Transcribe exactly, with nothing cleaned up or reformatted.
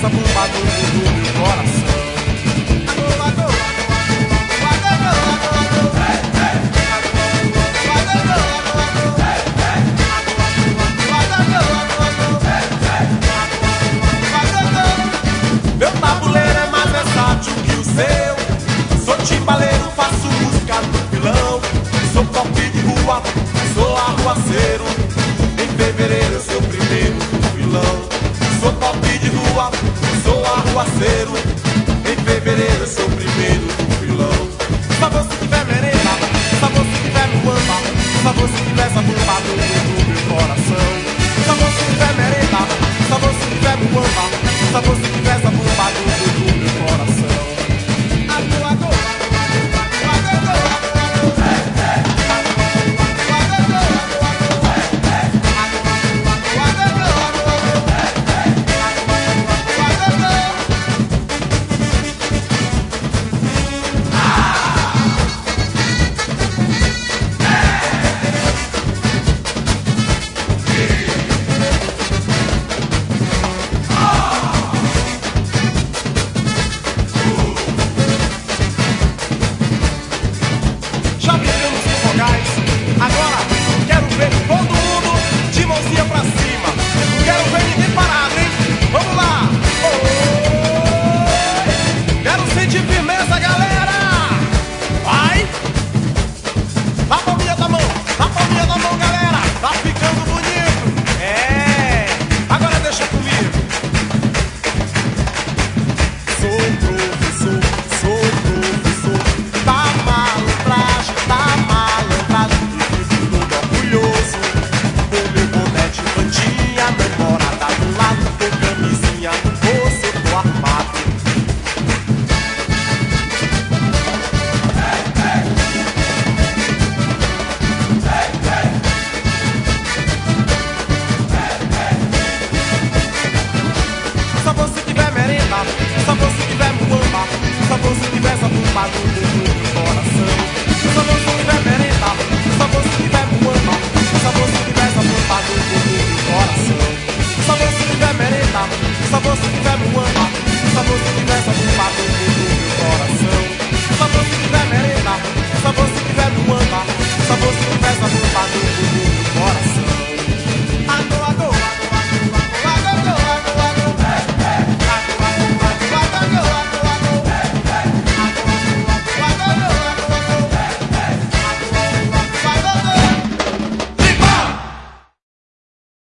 essa bomba no meu coração. Meu tabuleiro é mais versátil que o seu. Sou timbaleiro, faço música do pilão. Sou pop de rua, sou arruaceiro. Em fevereiro eu sou o primeiro do pilão. Sou pop de rua, sou arruaceiro. Em fevereiro eu sou o primeiro do pilão. Só você tiver merenda, só você tiver muamba, só você tiver essa bomba no meu coração. Só você tiver merenda, só você tiver muamba, só você tiver essa bomba no meu coração. Só você tiver muamba, só você tiver essa bomba no